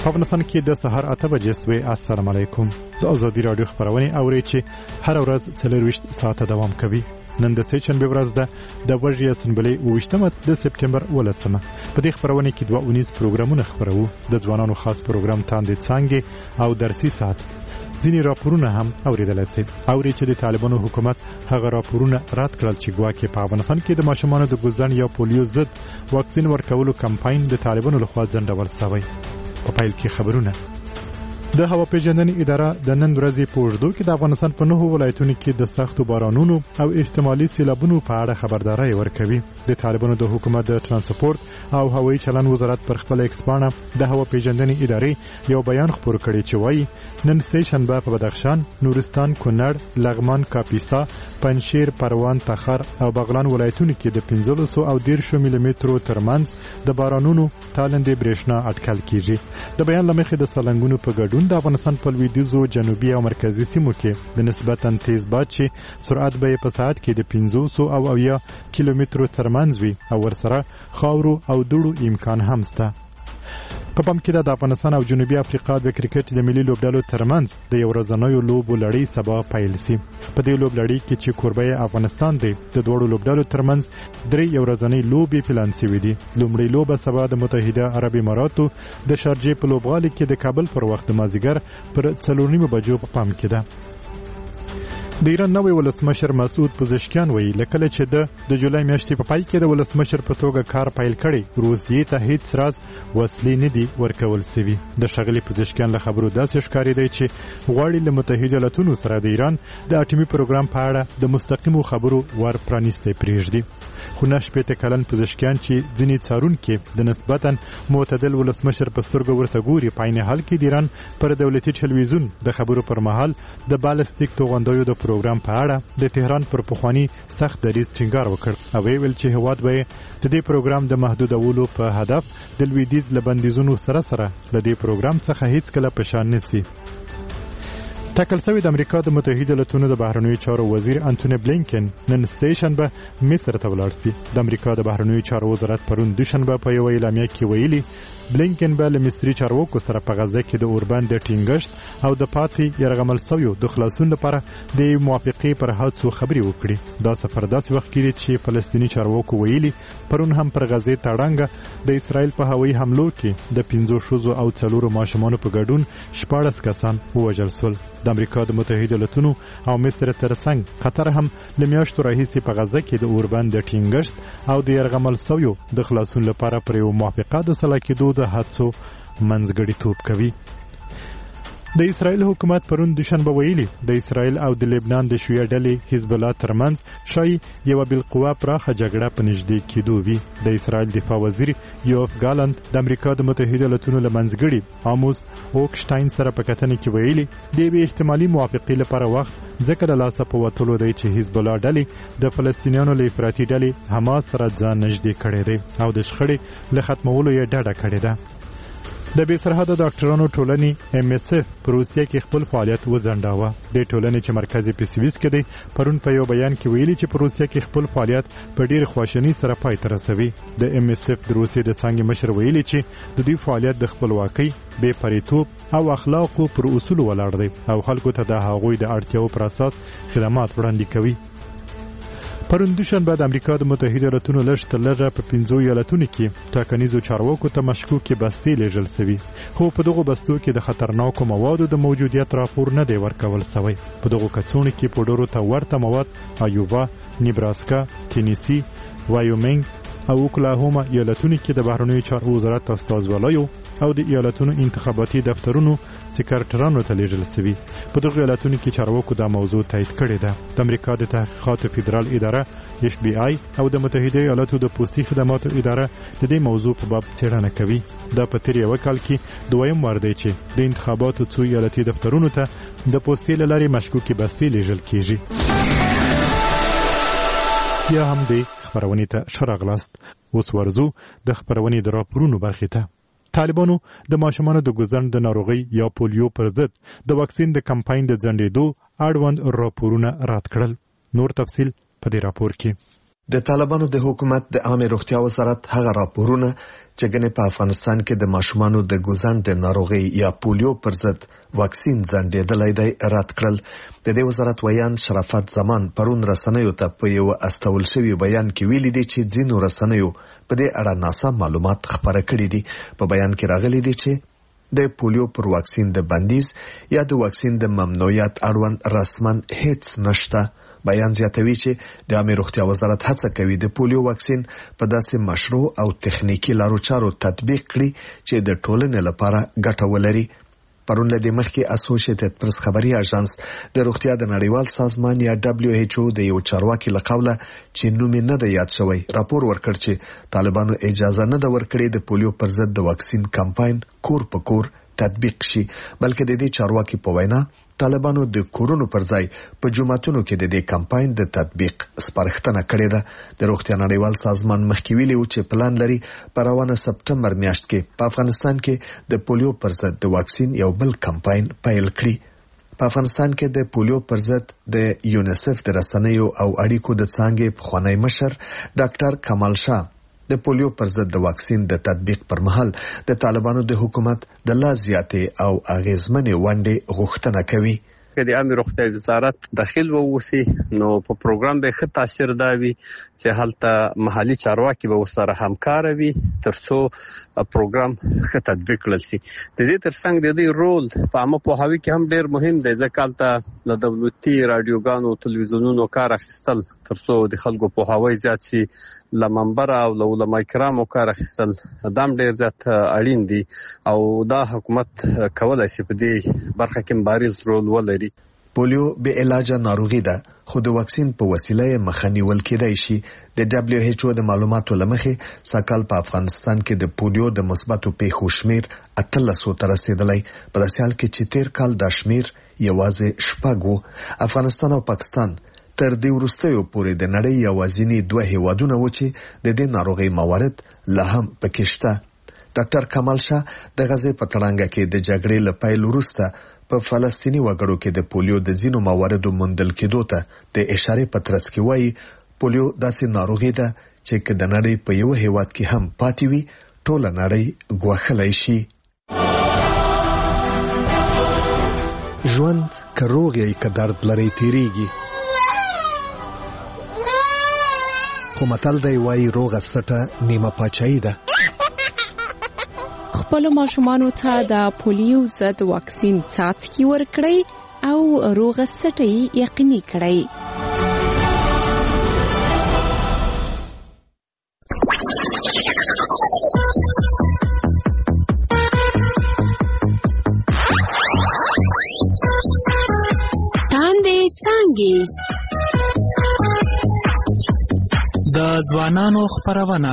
افغانستان کې د سحر 8 بجې سوی. السلام علیکم. د ازادي رادیو خبرونه اوري چې هر ورځ 24 ساعته دوام کوي. نن د سېشنبه ورځ ده د وژې اسمبلی 28 د سپټمبر 18. په دې خبرونه کې 2 پروګرامونه خبرو. د ځوانانو خاص پروګرام تاندې څنګه او درسي ساعت. ځینې راپورونه هم اوریدل شي. اوري چې د طالبانو حکومت هغه راپورونه رد کړل چې ګواکې په افغانستان کې د ماشومانو د ګوزن یا پولیو ضد واکسین ورکولو کمپاین د طالبانو لخوا ځنډول شوی. په پیل کې خبرونه. د هوا پیژندنې اداره د نن ورځې په اوږدو کې د افغانستان په 9 ولایتونو کې د سختو بارانونو او احتمالي سیلابونو په اړه خبرداري ورکوي. د طالبانو د حکومت د ترانسپورت او هوایي چلن وزارت پر خپل ایکسپانه د هوا پیژندنې ادارې یو بیان خپور کړی چې وایي نن سه شنبه په بدخشان، نورستان، کونړ، لغمان، کاپیسا، پنجشیر، پروان، تخار او بغلان ولایتونو کې د 15 او 10 ملي مترو ترمنځ د بارانونو تالندې برېښنا اټکل کیږي. د بیان لمخې د سالنګونو په ګډون د افغانستان په لویدیځو، جنوبي او مرکزي سیمو کې د نسبتاً تیز باد چې سرعت به په ساعت کې د 500 او 80 کیلومترو ترمنځ وي او ورسره خاورو او دوړو امکان هم شته. په پام کې د افغانستان او جنوبي افریقا د کرکټ د ملي لوبډلو ترمنځ د یو ورځنیو لوبو لړۍ سبا پیل شي. په دې لوبلړۍ کې چې کوربه افغانستان دی د دوړو لوبډلو ترمنځ 3 یو ورځنۍ لوبې پلان شوې دي. لومړی لوبه سبا د متحده عرب اماراتو د شارجې په لوبغالي کې د کابل پر وخت د مازیګر پر 4:30 بجو په پام کې ده. د ایران نوې ولسمشر مسعود پزشکیان وایي لکه چې د جولای میاشتې په پای کې د ولسمشر په توګه کار پیل کړي روسیې ته هیڅ راز وسلې نه دي ورکول شوي. د ښاغلي پزشکیان له خبرو داسې ښکارېدی چې غواړي له متحده ایالاتونو سره د ایران د اټومي پروګرام په اړه د مستقیمو خبرو ور پرانیستی پرېږدي. خو 9 کلن پزشکیان چې ځینې څارونکي د نسبتاً معتدل ولسمشر په سترګو ورته ګوري په عین حال کې د ایران پر دولتي ټلویزیون د خبرو پر مهال د بالستیک توغندیو د پروګرام په اړه د تهران پر پخوانی سخت دریځ ټینګار وکړ او ویل چې هواد به د دې پروګرام د محدودولو په هدف د لویدیځ لبندیزونو سره د دې پروګرام څخه هیڅ کله پشان نسی. ټاکل شوی د امریکا د متحده ایالاتونو د بهرنیو چارو وزیر انټونی بلینکن نن سه شنبه مصر ته ولاړ شي. د امریکا د بهرنیو چارو وزارت پرون دوشنبه په یو اعلامیه کې ویلي بلینکن به له مصري چارواکو سره په غزه کې د اوربند د ټینګښت او د پاتې یرغمل شویو د خلاصون لپاره د موافقې پر هڅو خبرې وکړي. دا سفر داسې وخت کې چې فلسطینی چارواکو ویلي پرون هم پر غزه تړانګه د اسرائیل په هوایي حملو کې د 15 ښځو او 4 ماشومانو په ګډون 14 کسان ووژل شول. د امریکا د متحده ایالاتونو او مصر ترڅنګ قطر هم له میاشتو راهیسې په غزه کې د اوربند د ټینګښت او د یرغمل شویو د خلاصون لپاره پر یو موافقه د سلا کېدو د هڅو منځګړیتوب کوي. د اسرائیل حکومت پرون دوشنبه ویلي د اسرائیل او د لبنان د شیعه ډلې حزب الله ترمنځ شای یو بالقوه پراخه جګړه په نږدې کېدو وي. د اسرائیل دفاع وزیر یوف ګالند د امریکا د متحده ایالاتونو له منځګړي آموس اوکشتاین سره په کتنې کې ویلي د یوې احتمالي موافقې لپاره وخت ځکه له لاسه په وتلو دی چې حزب الله ډلې د فلسطینیانو له افراطي ډلې حماس سره ځان نږدې کړی دی او د شخړې له ختمولو یې ډډه کړې ده. د بې سرحده ډاکټرانو ټولنې MSF په روسیه کې خپل فعالیت وځنډاوه. د ټولنې چې مرکز یې په سویس کې دی پرون په یو بیان کې ویلي چې په روسیه کې خپل فعالیت په ډېر خواشینۍ سره پای ته رسوي. د MSF د روسیې د څانګې مشر ویلي چې د دوی فعالیت د خپلواکۍ، بې پرېتوب او اخلاقو پر اصولو ولاړ دی او خلکو ته د هغوی د اړتیاو پر اساس خدمات وړاندې کوي. پرون دوشنبه د امریکا د متحده ایالاتونو لږ په 15 ایالتونو کې ټاکنیزو چارواکو ته مشکوکې بستې لیږل شوي. خو په دغو بستو کې د خطرناکو موادو د موجودیت راپور نه دی ورکول شوی. په دغو کڅوړو کې پوډرو ته ورته مواد ایووا، نیبراسکا، تینیسي، وایومینګ او اوکلاهوما ایالتونو کې د بهرنیو چارو وزارت استازوالیو او د ایالتونو انتخاباتي دفترونو سکرټرانو ته لیږل شوي. په دغو ایالتونو کې چارواکو دا موضوع تایید کړې ده. د امریکا د تحقیقاتو فدرال اداره FBI او د متحده ایالاتو د پوستي خدماتو اداره د دې موضوع په باب څېړنه کوي. دا په تیر یو کال کې دویم وار دی چې د انتخاباتو څو ایالتي دفترونو ته د پوستي له لارې مشکوکې بستې لیږل کیږي. بیا هم د خبرونې ته ښه راغلاست. اوس ورځو د خبرونې د راپورونو برخې ته. طالبانو د ماشومانو د ګوزن د ناروغۍ یا پولیو پر ضد د واکسین د کمپاین د ځنډېدو اړوند راپورونه رد کړل. نور تفصیل په دې راپور کې. د طالبانو د حکومت د عامه روغتیا وزارت هغه راپورونه چې ګنې په افغانستان کې د ماشومانو د ګوزن د ناروغي یا پولیو پر ضد واکسین ځنډېدلای دی رد کړل. د دې وزارت ویان شرافت زمان پرون رسنیو ته په یو استول شوی بیان کې ویلي دي چې ځینو رسنیو په دې اړه ناسم معلومات خپاره کړي دي. په بیان کې راغلي دي چې د پولیو پر واکسین د بندیز یا د واکسین د ممنوعیت اړوند رسمن هیڅ نشته. بیان زیاتوي چې د عامه روغتیا وزارت هڅه کوي د پولیو واکسین په داسې مشروع او تخنیکی لارو چارو تطبیق کړي چې د ټولنې لپاره ګټه ولري. پرون له دې مخکې اسوسییټډ پریس خبري اژانس د روغتیا د نړیوال سازمان یا WHO د یو چارواکي له قوله چې نوم نه دی یاد شوی راپور ورکړ چې طالبانو اجازه نه ده ورکړې د پولیو پر ضد د واکسین کمپاین کور په کور تطبیق شي، بلکې د دې چارواکي په وینا طالبانو د کورونو پر ځای په جمعتونو کې د دې کمپاین د تطبیق سپارښتنه کړې ده. د روغتیا نړیوال سازمان مخکې ویلي و چې پلان لري په روانه سپټمبر میاشت کې په افغانستان کې د پولیو پر ضد د واکسین یو بل کمپاین پیل کړي. په افغانستان کې د پولیو پر ضد د یونیسف د رسنیو او اړیکو د څانګې پخوانی مشر ډاکټر کمال شاه د پولیو پر ضد د واکسین د تطبیق پر مهال د طالبانو د حکومت د لا زیاتې او اغیزمنې ونډې غوښتنه کوي. که د عامه روغتیا وزارت داخل ووسی نو په پروګرام به ښه تاثیر دا وي چې هلته محلي چارواکي به ورسره همکار وي ترڅو پروګرام ښه تطبیق کړل شي. د دې ترڅنګ د دې رول په عامه پوهاوي کې هم ډېر مهم دی ځکه هلته له دولتي رادیوګانو تلویزیونونو کار اخیستل ترڅو د خلکو پوهاوی زیات شي، له منبر او له علماء کرامو کار اخیستل دام ډېر زیات اړین دي او دا حکومت کولای شي په دې برخه کې بارز رول ولري. پولیو به علاج ناروغي ده خو د واکسین په وسیله مخه نیول کېدای شي. د WHO د معلوماتو لمخې ساکال په افغانستان کې د پولیو د مثبتو پیښو شمیر 1300 ته رسیدلی، په داسې حال کې چې تیر کال دا شمیر یوازې 6 و. افغانستان او پاکستان تر دې وروستیو پورې د نړۍ یوازینی دوه هیوادونه و چې د دې ناروغي موارد لا هم پکې شته. ډاکټر کمال شاه د غزې په تړانګه کې د جګړې له پیل وروسته په فلسطینی وګړو کې د پولیو د ځینو مواردو موندل کېدو ته د اشارې په ترڅ کې وایي پولیو داسې ناروغي ده چې که د نړۍ په یو هیواد کې هم پاتې وي ټوله نړۍ ګواښلی شي. ژوند که روغ یې که درد لري تیریږي، خو متل دی وایي روغه سټه نیمه پاچاهي ده. خپلو ماشومانو ته د پولیو ضد واکسین څاڅکي ورکړئ او روغه سټه یې یقیني کړئ. تاندې څانګې د ځوانانو خپرونه.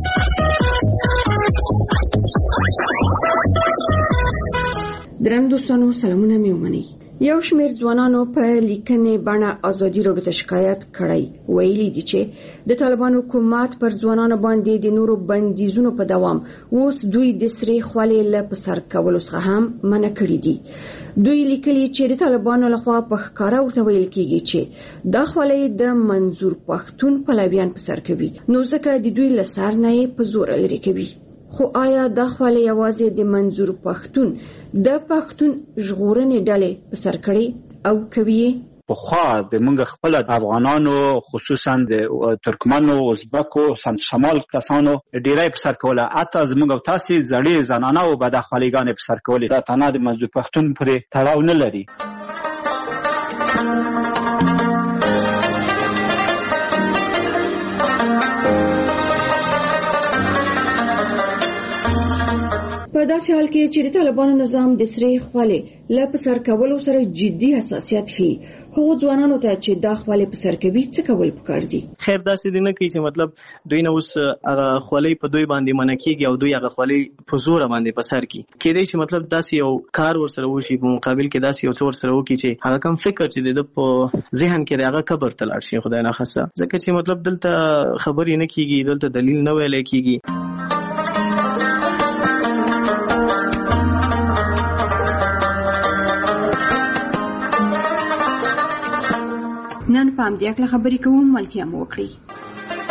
درنو دوستانو سلامونه مې ومنئ. یو شمېر ځوانانو په لیکنې بڼه ازادي راډیو ته شکایت کړی، ویلي دي چې د طالبان حکومت پر ځوانانو باندې د نورو بندیزونو په دوام اوس دوی د سرې خولې له په سر کولو څخه هم منع کړي دي. دوی لیکلي چې د طالبانو لخوا په ښکاره ورته ویل کېږي چې دا خولۍ د منظور پښتون پلویان په سر کوي، نو ځکه د دوی له سر نه یې په زور لرې کوي. خو آیا دا خولۍ یوازې د منظور پښتون د پښتون ژغورنې ډلې په سر کړي او کوي؟ پخوا د موږ خپل افغانانو خصوصا د ترکمنو، ازبکو، سمت شمال کسانو ډیری په سر کوله، حتی زموږ تاسې زړې زنانو به د خولۍ په سر کولې. دا تنها د منظور پښتون پورې تړاو نه لري. په داسې حال کې چې د طالبانو نظام د سرې خولۍ له په سر کولو سره جدي حساسیت ښيي، هغو ځوانانو ته چې دا خولۍ په سر کوي څه کول پکار دي؟ خیر داسې دی نه کوي چې مطلب دوی نه اوس هغه خولۍ په دوی باندې منع کېږي او دوی هغه خولۍ په زوره باندې په سر کړي. کېدای شي مطلب داسې یو کار ورسره وشي په مقابل کې داسې یو څه ورسره وکړي چې هغه کوم فکر چې د په ذهن کې دی هغه قبر ته لاړ شي، خدای ناخواسته، ځکه چې مطلب دلته خبرې نه کېږي، دلته دلیل نه ویلی کېږي. نن په همدې اړه خبرې کوم، ملتیا مو وکړئ.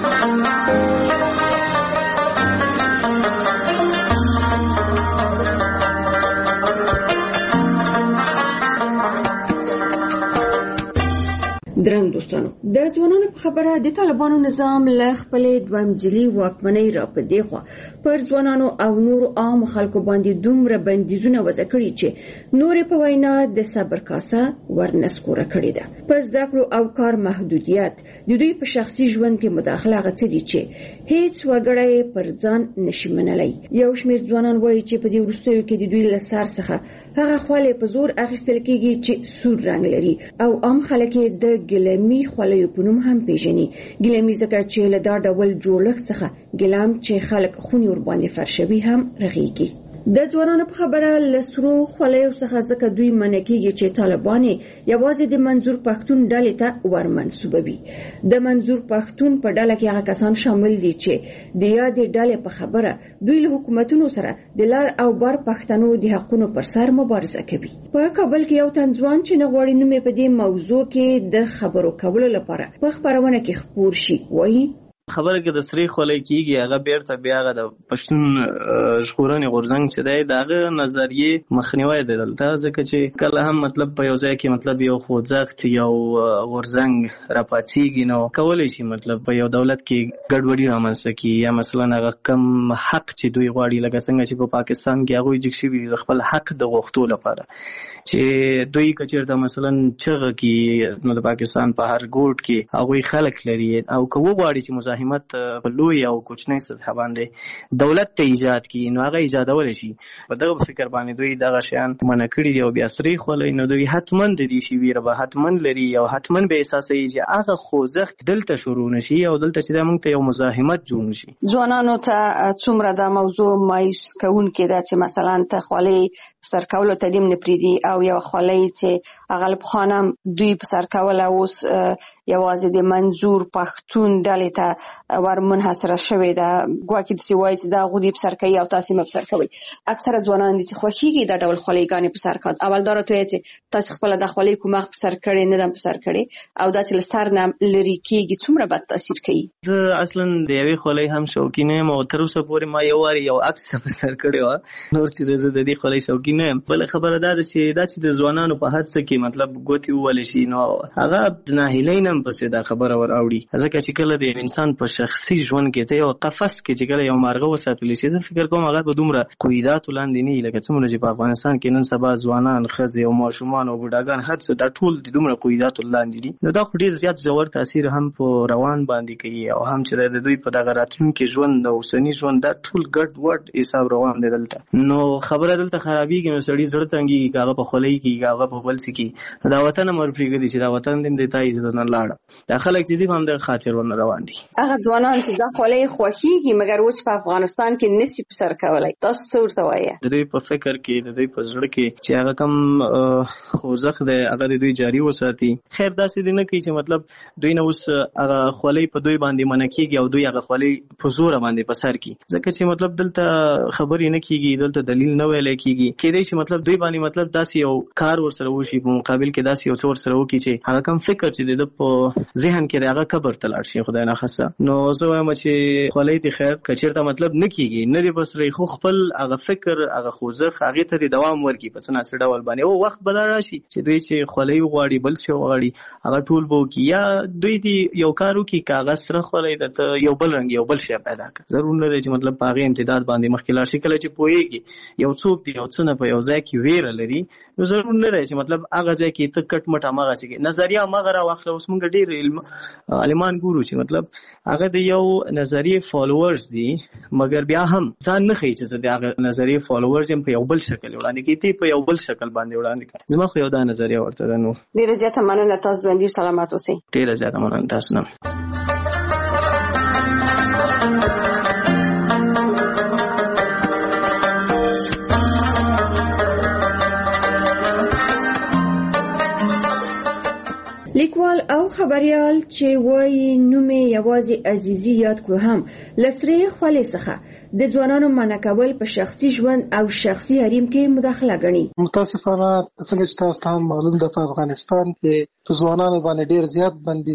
درنګ دوستانو د ځوانانو په خبره د طالبانو نظام له خپلې دوامجلي واکمنۍ را په دی خوا پر ځوانانو او نور عام خلکو باندې دومره بندیزونه وضع کړي چې نور په وینا د صبر کاسه ورنسکوره کړي ده. پس زده کړو او کار محدودیت د دوی په شخصي ژوند کې مداخله غوښتي دي چې هیڅ وګړی پر ځان نشي منلای. یو شمېر ځوانان وایي چې په دې وروستیو کې د دوی له سر څخه هغه خواله په زور اخیستل کېږي چې سور رنګ لري او عام خلک د ګلمي خولې په نوم هم پیژني. ګلمي ځکه چې له دا ډول جوړښت څخه ګلام چې خلک خوني ور باندې فرشوي هم رغيږي. د ځوانانو په خبره لسرو خولې څخه ځکه دوی منکیږي چې طالبان یوازې د منظور پښتون ډلې ته ورمنسوبوي. د منظور پښتون په ډله کې هغه کسان شامل دي چې د یادې ډلې په خبره دوی له حکومتونو سره د لار او بر پښتنو د حقونو پر سر مبارزه کوي. په کابل کې یو تنځوان چې نه غواړي نوم په دې موضوع کې د خبرو کولو لپاره په خبرونه کې خبر شي وایي خبره کې د سری خولې کېږي هغه بیرته بیا هغه د پښتون ژغورنې غورځنګ چې دی دغه نظریې مخنیوي دی دلته ځکه چې کله هم مطلب په یو ځای کې مطلب یو خوځښت یو غورځنګ راپاتېږي نو کولی شي مطلب په یو دولت کې ګډوډي رامنځته کړي یا مثلا هغه کم حق چې دوی غواړي لکه څنګه چې په پاکستان کې هغوی جګ شوي د خپل حق د غوښتو لپاره چې دوی که چېرته مثلا چغه کړي نو د پاکستان په هر ګوټ کې هغوی خلک لري او که وغواړي چې مزاحمت په لوی او کوچنۍ سطح باندې دولت ته ایجاد کړي نو هغه ایجادولی شي. په دغه فکر باندې دوی دغه شیان منع کړي دي او بیا سرې خولۍ نو دوی حتما د دې شي ویره به حتما لري او حتما به احساسوي چې هغه خوځښت دلته شروع نشي او دلته چې دا موږ ته یو مزاحمت جوړ نشي. ځوانانو ته څومره دا موضوع مایوس کوونکې ده چې مثلا ته خولۍ په سر کولو ته دیم نه پرېږدي او یو خولۍ چې هغه له پخوا نه دوی په سر کوله اوس یوازې د منظور پښتون ډلې ته ور منحصره شوې ده. ګواکې داسې وایي چې دا غودي په سر کوي او تاسې مه په سر کوئ. اکثره ځوانان دي چې خوښېږي دا ډول خولۍ په سر کړي. اول دا راته وایي چې تاسې خپله دا خولۍ کوم وخت په سر کړې نه ده په سر کړې او دا چې له سر نه لرې کېږي څومره بد تاثیر کوي. زه اصلا د یوې خولۍ هم شوقي نه یم او تر اوسه پورې ما یو وارې یو عکس په سر کړې وه. نور چې زه د دې خولۍ شوقي نه یم. بله خبره دا ده چې دا چې د ځوانانو په هر څه کې مطلب ګوتې ووهلی شي نو هغه د ناهیلۍ نه هم پسې دا خبره ور اوړي ځکه چې کله د انسان په شخصي ژوند کې ته یو قفس کې چې کله یو مارغه وساتلی شي زه فکر کوم هغه به دومره قیوداتو لاندې نه وي لکه څومره چې په افغانستان کې نن سبا ځوانان ښځې او ماشومان او بوډاګان هر څه دا ټول د دومره قیوداتو لاندې دي نو دا خو ډېر زیات ژور تاثیر هم په روان باندې کوي او هم چې د دوی په دغه راتلونکي ژوند او اوسني ژوند دا ټول ګډ وډ حساب روان دی دلته نو خبره دلته خرابېږي نو سړي زړه تنګېږي که هغه په خولۍ کې هغه په بل څه کې دا وطن هم ورپرېږدي چې دا وطن دې د تا عزت نه لاړه دا خلک چې هم د خاطر ونه روان دي. هغه ځوانان چې دا خولۍ خوښېږي مګر اوس په افغانستان کې نشي په سر کولی تاسو څه ورته وایه؟ د دوی په فکر کې د دوی په زړه کې چې هغه کوم خوځښت دی هغه د دوی جاري وساتي. خیر داسې دی نه کوي چې مطلب دوی نه اوس هغه خولۍ په دوی باندې منع کېږي او دوی هغه خولۍ په زوره باندې په سر کړي ځکه چې مطلب دلته خبرې نه کېږي دلته دلیل نه ویلی کېږي. کېدی شي مطلب دوی باندې مطلب داسې یو کار ورسره وشي په مقابل کې داسې یو څه ورسره وکړي چې هغه کوم فکر چې د په ذهن کې دی هغه قبر ته لاړ شي خدای ناخواسته. نو زه وایم چې خولۍ دې خیر که چېرته مطلب نه کېږي نه دی بسري خو خپل هغه فکر هغه خوځښت هغې ته دې دوام ورکړي په څه ناڅه ډول باندې او وخت به دا راشي چې دوی چې خولۍ وغواړي بل شی وغواړي هغه ټول به وکړي یا دوی دې یو کار وکړي که هغه سره خولۍ درته یو بل رنګ یو بل شی پیدا کړه. ضرور نه دی چې مطلب په هغې امتداد باندې مخکې لاړ شي. کله چې پوهېږي یو څوک دی یو څه نه په یو ځای کې ویره لري نو ضرور نه دی چې مطلب هغه ځای کې ته کټ مټ هماغسې کې نظریه هماغه راواخله. اوس موږ ډېر عالمان ګورو چې مطلب هغه د یو نظریې فالوورز دي مګر بیا هم ځان نه ښیي چې زه د هغه نظریې فالوورز یم په یو بل شکل وړاندې کوي ته په یو بل شکل باندې وړاندې کوي. زما خو یو دا نظریه ورته ده. نو ډېره زیاته مننه تاسو باندې سلامات اوسئ. ډېره زیاته مننه تاسو نه. لیکوال او خبريال چې وایي نوم یوازې عزیزي یاد کړو هم لسرې خولې څخه د ځوانانو منع کول په شخصي ژوند او شخصي حریم کې مداخله ګڼي. متاسفانه څنګه چې تاسو ته معلوم ده په افغانستان کې په ځوانانو باندې ډېر زیات بندي